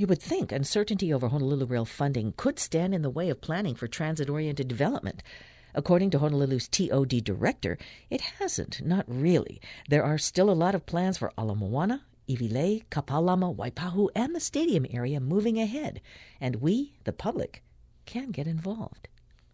You would think uncertainty over Honolulu Rail funding could stand in the way of planning for transit-oriented development. According to Honolulu's TOD director, it hasn't, not really. There are still a lot of plans for Ala Moana, Iwilei, Kapalama, Waipahu, and the stadium area moving ahead. And we, the public, can get involved.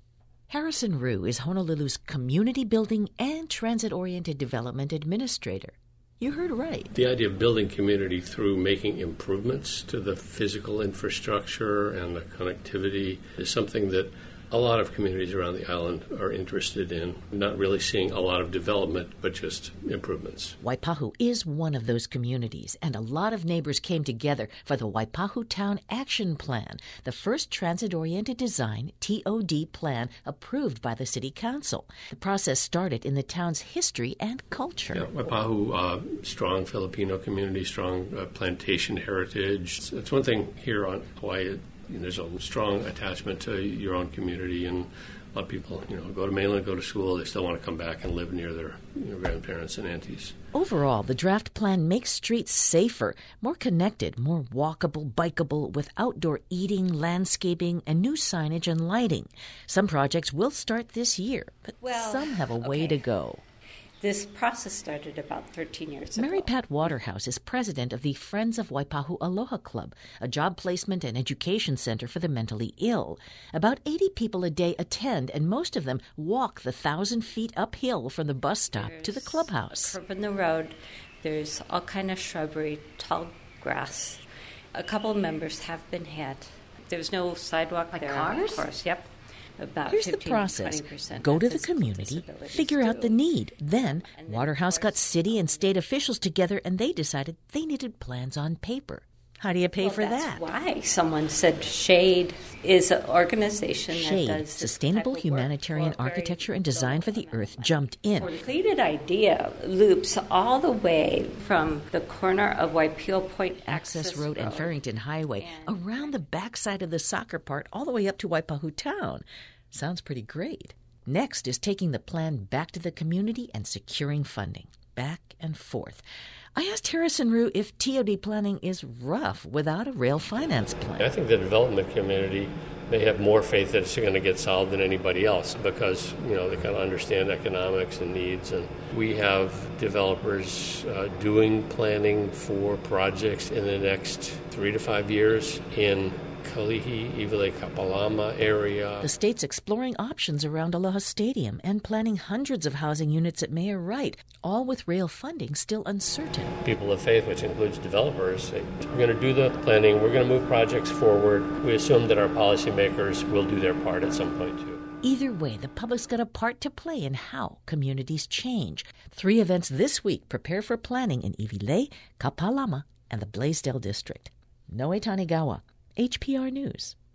Harrison Rue is Honolulu's Community Building and Transit-Oriented Development Administrator. You heard right. The idea of building community through making improvements to the physical infrastructure and the connectivity is something that a lot of communities around the island are interested in, not really seeing a lot of development, but just improvements. Waipahu is one of those communities, and a lot of neighbors came together for the Waipahu Town Action Plan, the first transit-oriented design TOD plan approved by the City Council. The process started in the town's history and culture. Yeah, Waipahu, strong Filipino community, strong plantation heritage. It's one thing here on Hawaii. There's a strong attachment to your own community, and a lot of people, go to mainland, go to school. They still want to come back and live near their grandparents and aunties. Overall, the draft plan makes streets safer, more connected, more walkable, bikeable, with outdoor eating, landscaping, and new signage and lighting. Some projects will start this year, but some have a way to go. This process started about 13 years ago. Mary Pat Waterhouse is president of the Friends of Waipahu Aloha Club, a job placement and education center for the mentally ill. About 80 people a day attend, and most of them walk the 1,000 feet uphill from the bus stop to the clubhouse. A curve in the road. There's all kind of shrubbery, tall grass. A couple of members have been hit. There's no sidewalk there, cars? Of course. Yep. About Here's the process. Go to the community, figure out the need. Then, Waterhouse got city and state officials together, and they decided they needed plans on paper. How do you pay for that's that? Why someone said SHADE is an organization SHADE, that does Sustainable Humanitarian Architecture and Design for the Earth, jumped in. The completed idea loops all the way from the corner of Waipio Point Access Road and Farrington Highway, around the backside of the soccer park, all the way up to Waipahu Town. Sounds pretty great. Next is taking the plan back to the community and securing funding. Back and forth. I asked Harrison Rue if TOD planning is rough without a rail finance plan. I think the development community may have more faith that it's going to get solved than anybody else because, they kind of understand economics and needs. And we have developers doing planning for projects in the next 3 to 5 years in Kalihi, Iwilei, Kapalama area. The state's exploring options around Aloha Stadium and planning hundreds of housing units at Mayor Wright, all with rail funding still uncertain. People of faith, which includes developers, say, we're going to do the planning, we're going to move projects forward. We assume that our policymakers will do their part at some point, too. Either way, the public's got a part to play in how communities change. 3 events this week prepare for planning in Iwilei, Kapalama, and the Blaisdell District. Noe Tanigawa, HPR News.